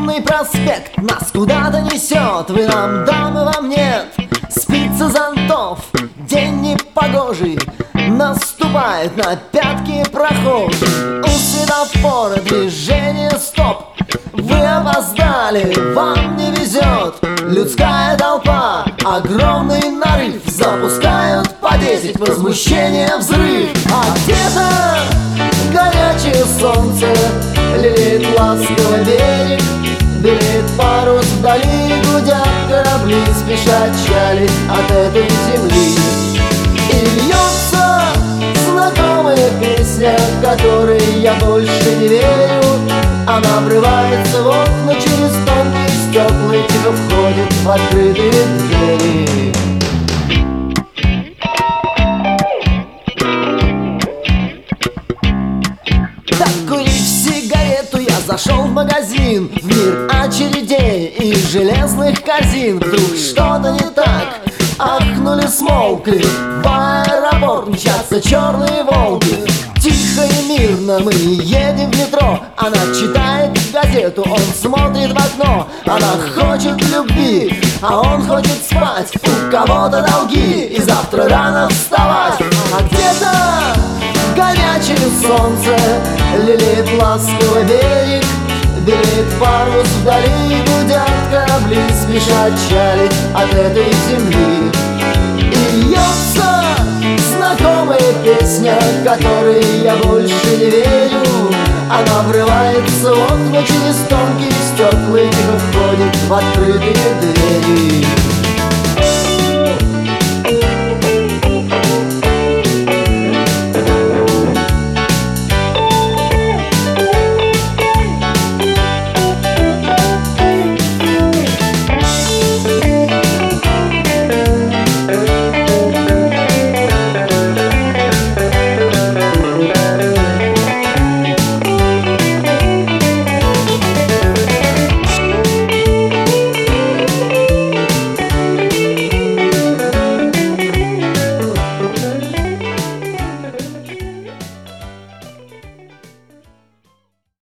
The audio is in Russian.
Шумный проспект нас куда-то несет. Вы нам, дамы, вам нет. Спицы зонтов, день непогожий, наступает на пятки прохожий. У светофора движение стоп. Вы опоздали, вам не везет. Людская толпа, огромный нарыв, запускают по 10, возмущение, взрыв. А где-то горячее солнце лелеет ласково берег, белеет парус вдали, гудят корабли, спешат чалить от этой земли. И льется знакомая песня, которой я больше не верю. Она врывается в окна через тонкие стекла и тихо входит в открытые двери. Докурив сигарету, я зашел в магазин, в мир очередей и железных корзин. Вдруг что-то не так, ахнули, смолкли. В аэропорт мчатся черные волки. Тихо и мирно мы едем в метро. Она читает газету, он смотрит в окно. Она хочет любви, а он хочет спать. У кого-то долги и завтра рано вставать. А где-то горячее солнце лелеет ласково берег, белеет парус вдали, гудят корабли, спешат чалить от этой земли. И льется знакомая песня, которой я больше не верю. Она врывается в окна через тонкие стекла и тихо входит в открытые двери.